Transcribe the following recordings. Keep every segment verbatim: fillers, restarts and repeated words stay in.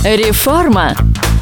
Реформа.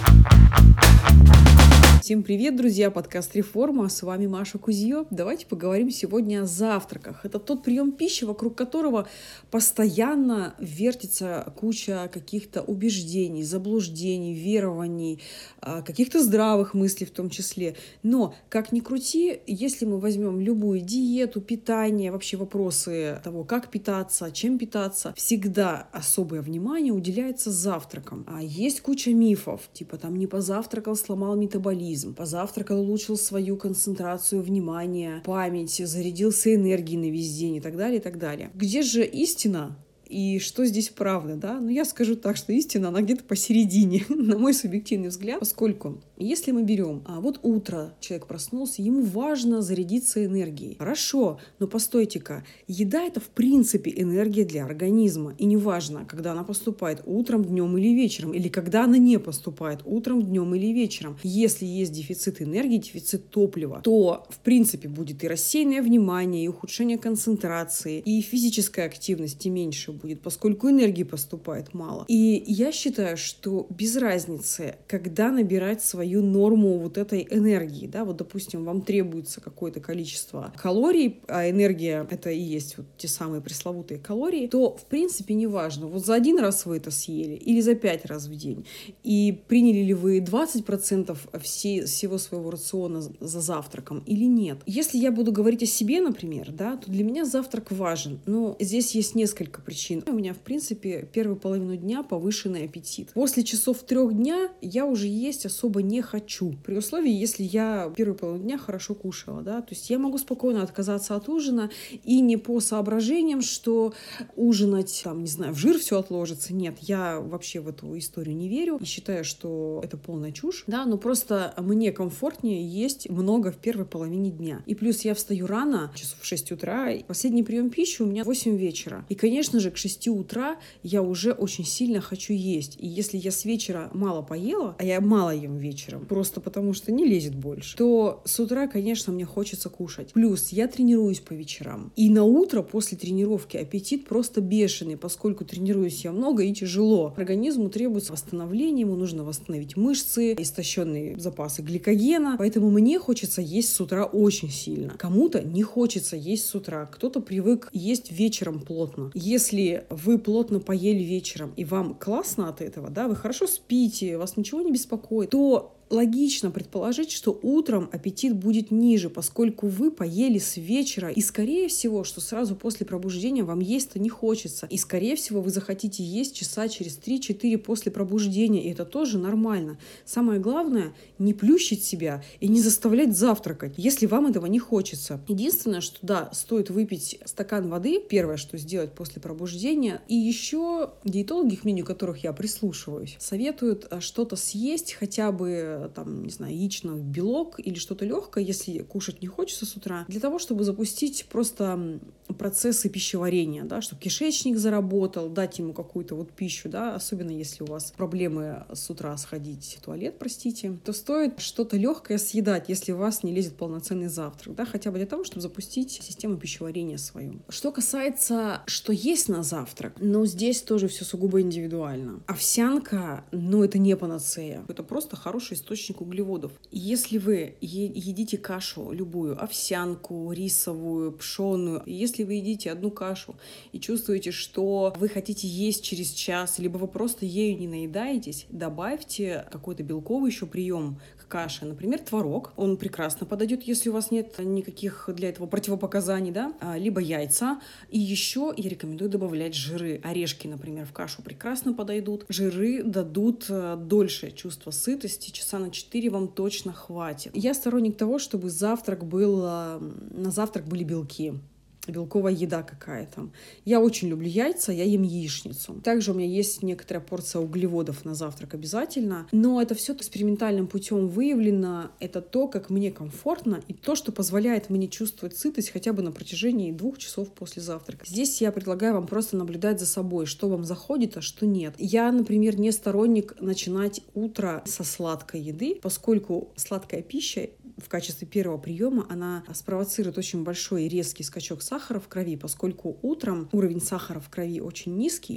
Всем привет, друзья! Подкаст «Реформа». С вами Маша Кузьё. Давайте поговорим сегодня о завтраках. Это тот прием пищи, вокруг которого постоянно вертится куча каких-то убеждений, заблуждений, верований, каких-то здравых мыслей в том числе. Но, как ни крути, если мы возьмем любую диету, питание, вообще вопросы того, как питаться, чем питаться, всегда особое внимание уделяется завтракам. А есть куча мифов, типа там не позавтракал, сломал метаболизм, позавтракал, улучшил свою концентрацию внимания, память, зарядился энергией на весь день и так далее, и так далее. Где же истина? И что здесь правда, да? Ну, я скажу так, что истина, она где-то посередине, на мой субъективный взгляд, поскольку если мы берем, а вот утро человек проснулся, ему важно зарядиться энергией. Хорошо, но постойте-ка, еда — это в принципе энергия для организма, и неважно, когда она поступает утром, днем или вечером, или когда она не поступает утром, днем или вечером. Если есть дефицит энергии, дефицит топлива, то в принципе будет и рассеянное внимание, и ухудшение концентрации, и физическая активность и меньше будет, поскольку энергии поступает мало. И я считаю, что без разницы, когда набирать свою норму вот этой энергии, да, вот, допустим, вам требуется какое-то количество калорий, а энергия — это и есть вот те самые пресловутые калории, то, в принципе, неважно, вот за один раз вы это съели или за пять раз в день, и приняли ли вы двадцать процентов все, всего своего рациона за завтраком или нет. Если я буду говорить о себе, например, да, то для меня завтрак важен, но здесь есть несколько причин. У меня, в принципе, первую половину дня повышенный аппетит. После часов трех дня я уже есть особо не хочу. При условии, если я первую половину дня хорошо кушала, да, то есть я могу спокойно отказаться от ужина и не по соображениям, что ужинать, там, не знаю, в жир все отложится. Нет, я вообще в эту историю не верю и считаю, что это полная чушь, да, но просто мне комфортнее есть много в первой половине дня. И плюс я встаю рано, часов в шесть утра, и последний прием пищи у меня в восемь вечера. И, конечно же, к шести утра я уже очень сильно хочу есть. И если я с вечера мало поела, а я мало ем вечером, просто потому что не лезет больше, то с утра, конечно, мне хочется кушать. Плюс я тренируюсь по вечерам. И на утро после тренировки аппетит просто бешеный, поскольку тренируюсь я много и тяжело. Организму требуется восстановление, ему нужно восстановить мышцы, истощенные запасы гликогена. Поэтому мне хочется есть с утра очень сильно. Кому-то не хочется есть с утра. Кто-то привык есть вечером плотно. Если вы плотно поели вечером и вам классно от этого, да, вы хорошо спите, вас ничего не беспокоит, то логично предположить, что утром аппетит будет ниже, поскольку вы поели с вечера, и скорее всего, что сразу после пробуждения вам есть-то не хочется, и скорее всего вы захотите есть часа через три-четыре после пробуждения, и это тоже нормально. Самое главное — не плющить себя и не заставлять завтракать, если вам этого не хочется. Единственное, что да, стоит выпить стакан воды, первое, что сделать после пробуждения, и еще диетологи, к мнению которых я прислушиваюсь, советуют что-то съесть, хотя бы там, не знаю, яичный белок или что-то легкое, если кушать не хочется с утра, для того, чтобы запустить просто процессы пищеварения, да, чтобы кишечник заработал, дать ему какую-то вот пищу, да, особенно если у вас проблемы с утра сходить в туалет, простите, то стоит что-то легкое съедать, если у вас не лезет полноценный завтрак, да, хотя бы для того, чтобы запустить систему пищеварения свою. Что касается, что есть на завтрак, ну, здесь тоже все сугубо индивидуально. Овсянка, ну, это не панацея, это просто хороший источник источник углеводов. Если вы едите кашу любую, овсянку, рисовую, пшеную, если вы едите одну кашу и чувствуете, что вы хотите есть через час, либо вы просто ею не наедаетесь, добавьте какой-то белковый еще прием к каше, например, творог. Он прекрасно подойдет, если у вас нет никаких для этого противопоказаний, да, либо яйца. И еще я рекомендую добавлять жиры. Орешки, например, в кашу прекрасно подойдут. Жиры дадут дольше чувство сытости, часа на четыре вам точно хватит. Я сторонник того, чтобы завтрак был, на завтрак были белки. белковая еда какая-то. Я очень люблю яйца, я ем яичницу. Также у меня есть некоторая порция углеводов на завтрак обязательно, но это все экспериментальным путем выявлено. Это то, как мне комфортно, и то, что позволяет мне чувствовать сытость хотя бы на протяжении двух часов после завтрака. Здесь я предлагаю вам просто наблюдать за собой, что вам заходит, а что нет. Я, например, не сторонник начинать утро со сладкой еды, поскольку сладкая пища в качестве первого приема, она спровоцирует очень большой и резкий скачок сахара в крови, поскольку утром уровень сахара в крови очень низкий,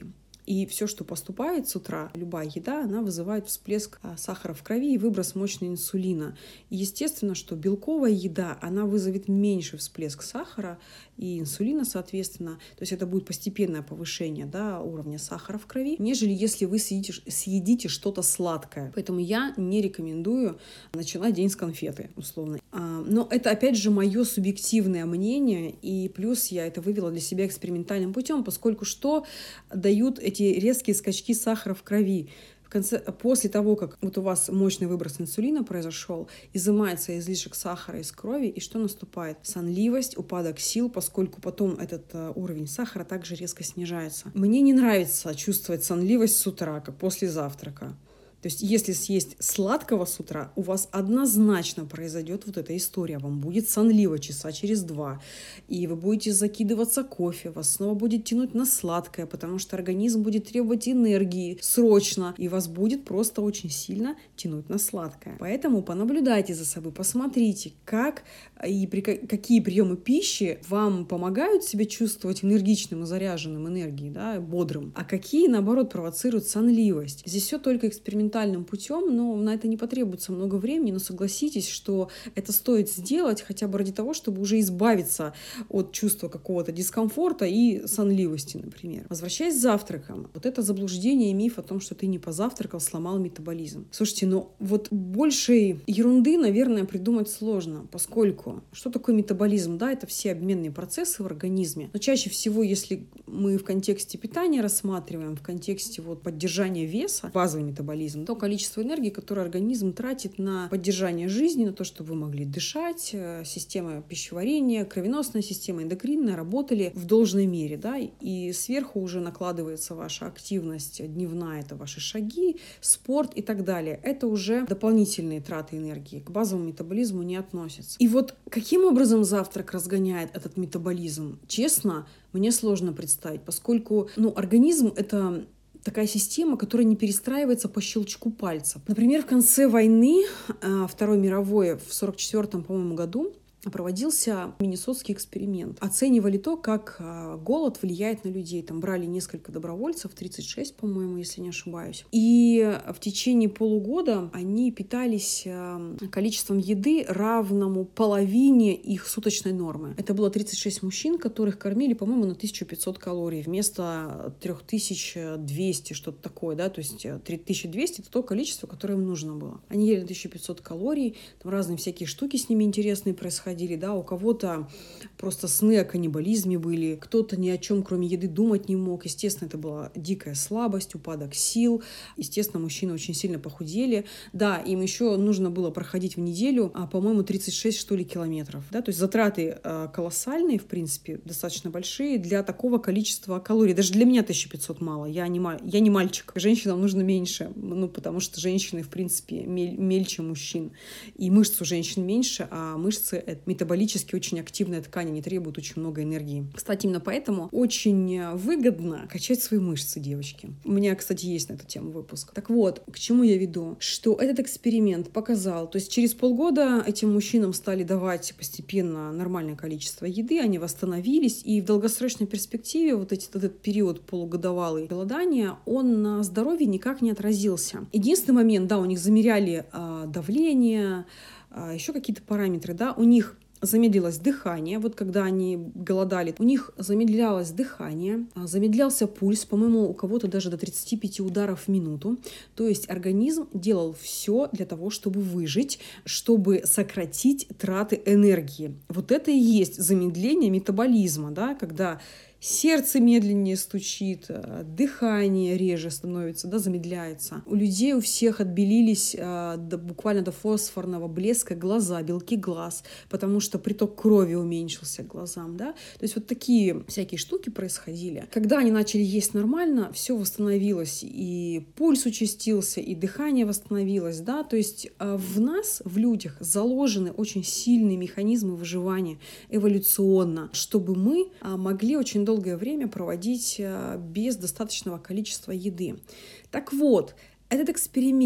И все, что поступает с утра, любая еда, она вызывает всплеск сахара в крови и выброс мощного инсулина. И естественно, что белковая еда, она вызовет меньше всплеск сахара и инсулина, соответственно. То есть это будет постепенное повышение, да, уровня сахара в крови, нежели если вы съедите, съедите что-то сладкое. Поэтому я не рекомендую начинать день с конфеты, условно. Но это, опять же, мое субъективное мнение, и плюс я это вывела для себя экспериментальным путем, поскольку что дают эти резкие скачки сахара в крови? В конце, после того, как вот у вас мощный выброс инсулина произошел, изымается излишек сахара из крови, и что наступает? Сонливость, упадок сил, поскольку потом этот uh, уровень сахара также резко снижается. Мне не нравится чувствовать сонливость с утра, как после завтрака. То есть если съесть сладкого с утра, у вас однозначно произойдет вот эта история. Вам будет сонливо часа через два. И вы будете закидываться кофе, вас снова будет тянуть на сладкое, потому что организм будет требовать энергии срочно. И вас будет просто очень сильно тянуть на сладкое. Поэтому понаблюдайте за собой, посмотрите, как и при, какие приемы пищи вам помогают себя чувствовать энергичным и заряженным энергией, да, бодрым, а какие, наоборот, провоцируют сонливость. Здесь все только экспериментально путем, но на это не потребуется много времени, но согласитесь, что это стоит сделать хотя бы ради того, чтобы уже избавиться от чувства какого-то дискомфорта и сонливости, например. Возвращаясь к завтракам, вот это заблуждение и миф о том, что ты не позавтракал, сломал метаболизм. Слушайте, ну вот большей ерунды, наверное, придумать сложно, поскольку что такое метаболизм? Да, это все обменные процессы в организме, но чаще всего, если мы в контексте питания рассматриваем, в контексте вот поддержания веса, базовый метаболизм, то количество энергии, которое организм тратит на поддержание жизни, на то, чтобы вы могли дышать, система пищеварения, кровеносная система, эндокринная работали в должной мере, да, и сверху уже накладывается ваша активность дневная, это ваши шаги, спорт и так далее. Это уже дополнительные траты энергии, к базовому метаболизму не относятся. И вот каким образом завтрак разгоняет этот метаболизм? Честно, мне сложно представить, поскольку, ну, организм — это такая система, которая не перестраивается по щелчку пальцев. Например, в конце войны, Второй мировой, в сорок четвёртом, по-моему, году, проводился миннесотский эксперимент. Оценивали то, как голод влияет на людей. Там брали несколько добровольцев, тридцать шесть, по-моему, если не ошибаюсь. И в течение полугода они питались количеством еды, равному половине их суточной нормы. Это было тридцать шесть мужчин, которых кормили, по-моему, на тысячу пятьсот калорий вместо три тысячи двести, что-то такое, да, то есть три тысячи двести — это то количество, которое им нужно было. Они ели тысячу пятьсот калорий, там разные всякие штуки с ними интересные происходили. Да, у кого-то просто сны о каннибализме были, кто-то ни о чем, кроме еды, думать не мог. Естественно, это была дикая слабость, упадок сил. Естественно, мужчины очень сильно похудели. Да, им еще нужно было проходить в неделю, а, по-моему, тридцать шесть, что ли, километров. Да, то есть затраты а, колоссальные, в принципе, достаточно большие для такого количества калорий. Даже для меня тысяча пятьсот мало. Я не, я не мальчик. Женщинам нужно меньше, ну, потому что женщины, в принципе, мель, мельче мужчин. И мышц у женщин меньше, а мышцы — это метаболически очень активная ткань, они требуют очень много энергии. Кстати, именно поэтому очень выгодно качать свои мышцы, девочки. У меня, кстати, есть на эту тему выпуск. Так вот, к чему я веду? Что этот эксперимент показал, то есть через полгода этим мужчинам стали давать постепенно нормальное количество еды, они восстановились, и в долгосрочной перспективе вот эти, этот период полугодовалый голодания, он на здоровье никак не отразился. Единственный момент, да, у них замеряли э, давление, еще какие-то параметры, да, у них замедлилось дыхание, вот когда они голодали, у них замедлялось дыхание, замедлялся пульс, по-моему, у кого-то даже до тридцати пяти ударов в минуту, то есть организм делал все для того, чтобы выжить, чтобы сократить траты энергии. Вот это и есть замедление метаболизма, да, когда сердце медленнее стучит, дыхание реже становится, да, замедляется. У людей у всех отбелились а, до, буквально до фосфорного блеска глаза, белки глаз, потому что приток крови уменьшился к глазам, да. То есть вот такие всякие штуки происходили. Когда они начали есть нормально, все восстановилось, и пульс участился, и дыхание восстановилось, да. То есть а, в нас, в людях, заложены очень сильные механизмы выживания эволюционно, чтобы мы а, могли очень долго долгое время проводить без достаточного количества еды. Так вот, этот эксперимент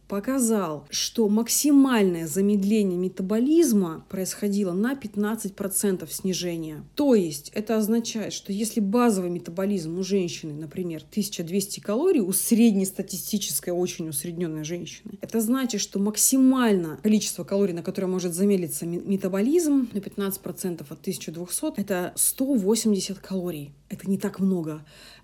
показал, что максимальное замедление метаболизма происходило на пятнадцать процентов снижения. То есть это означает, что если базовый метаболизм у женщины, например, тысяча двести калорий, у среднестатистической, очень усредненной женщины, это значит, что максимально количество калорий, на которое может замедлиться метаболизм, на пятнадцать процентов от тысячи двухсот, это сто восемьдесят калорий. Это не так много.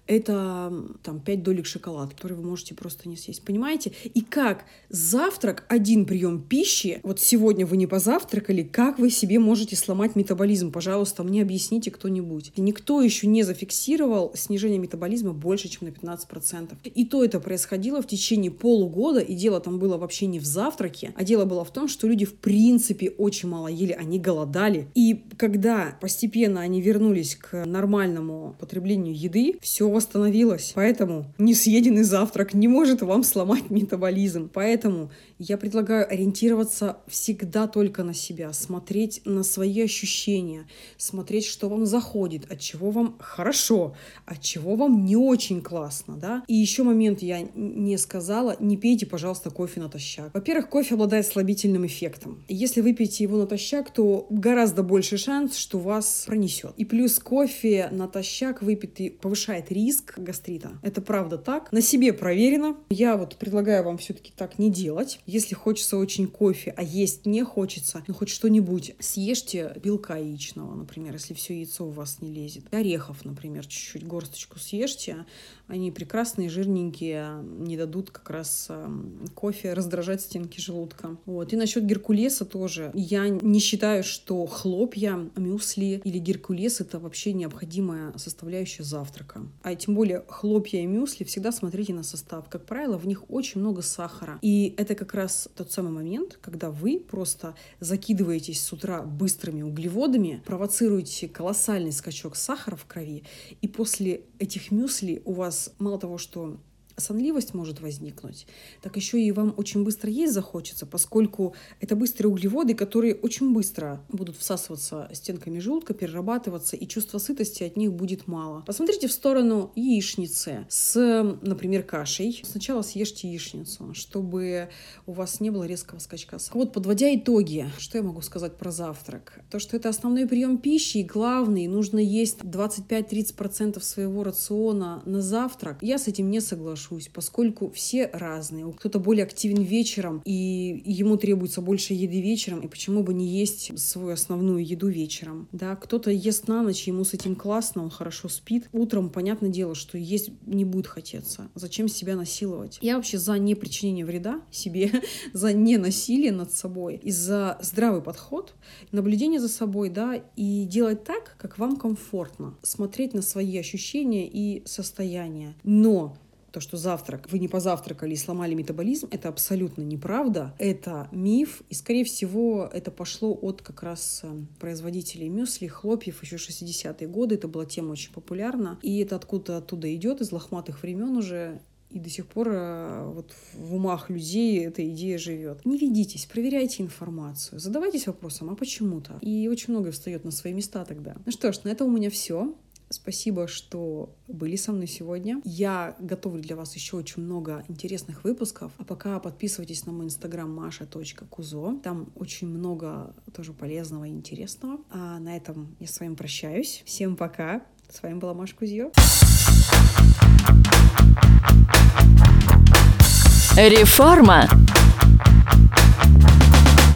Это там пять долек шоколада, которые вы можете просто не съесть. Понимаете? И как завтрак, один прием пищи, вот сегодня вы не позавтракали, как вы себе можете сломать метаболизм? Пожалуйста, мне объясните кто-нибудь. Никто еще не зафиксировал снижение метаболизма больше, чем на пятнадцать процентов. И то это происходило в течение полугода, и дело там было вообще не в завтраке, а дело было в том, что люди в принципе очень мало ели, они голодали. И когда постепенно они вернулись к нормальному потреблению еды, все восстановилось. Поэтому несъеденный завтрак не может вам сломать метаболизм. Поэтому я предлагаю ориентироваться всегда только на себя, смотреть на свои ощущения, смотреть, что вам заходит, от чего вам хорошо, от чего вам не очень классно, да. И еще момент я не сказала, не пейте, пожалуйста, кофе натощак. Во-первых, кофе обладает слабительным эффектом. Если вы пьете его натощак, то гораздо больше шанс, что вас пронесет. И плюс кофе натощак выпитый повышает риск риск гастрита. Это правда так. На себе проверено. Я вот предлагаю вам все-таки так не делать. Если хочется очень кофе, а есть не хочется, ну хоть что-нибудь, съешьте белка яичного, например, если все яйцо у вас не лезет. Орехов, например, чуть-чуть горсточку съешьте. Они прекрасные, жирненькие, не дадут как раз кофе раздражать стенки желудка. Вот. И насчет геркулеса тоже. Я не считаю, что хлопья, мюсли или геркулес — это вообще необходимая составляющая завтрака. А тем более хлопья и мюсли, всегда смотрите на состав. Как правило, в них очень много сахара. И это как раз тот самый момент, когда вы просто закидываетесь с утра быстрыми углеводами, провоцируете колоссальный скачок сахара в крови, и после этих мюсли у вас мало того, что сонливость может возникнуть, так еще и вам очень быстро есть захочется, поскольку это быстрые углеводы, которые очень быстро будут всасываться стенками желудка, перерабатываться, и чувство сытости от них будет мало. Посмотрите в сторону яичницы с, например, кашей. Сначала съешьте яичницу, чтобы у вас не было резкого скачка сахара. Вот, подводя итоги, что я могу сказать про завтрак? То, что это основной прием пищи, и главный, нужно есть двадцать пять-тридцать процентов своего рациона на завтрак. Я с этим не соглашусь, поскольку все разные. Кто-то более активен вечером, и ему требуется больше еды вечером, и почему бы не есть свою основную еду вечером. Да? Кто-то ест на ночь, ему с этим классно, он хорошо спит. Утром, понятное дело, что есть не будет хотеться. Зачем себя насиловать? Я вообще за непричинение вреда себе, за ненасилие над собой, и за здравый подход, наблюдение за собой, да, и делать так, как вам комфортно. Смотреть на свои ощущения и состояния. Но то, что завтрак, вы не позавтракали и сломали метаболизм, это абсолютно неправда. Это миф. И, скорее всего, это пошло от как раз производителей мюсли, хлопьев еще шестидесятые годы. Это была тема очень популярна. И это откуда-то оттуда идет, из лохматых времен уже. И до сих пор вот в умах людей эта идея живет. Не ведитесь, проверяйте информацию, задавайтесь вопросом, а почему-то. И очень многое встает на свои места тогда. Ну что ж, на этом у меня все. Спасибо, что были со мной сегодня. Я готовлю для вас еще очень много интересных выпусков. А пока подписывайтесь на мой инстаграм маша точка кузо. Там очень много тоже полезного и интересного. А на этом я с вами прощаюсь. Всем пока. С вами была Маша Кузьё. Реформа.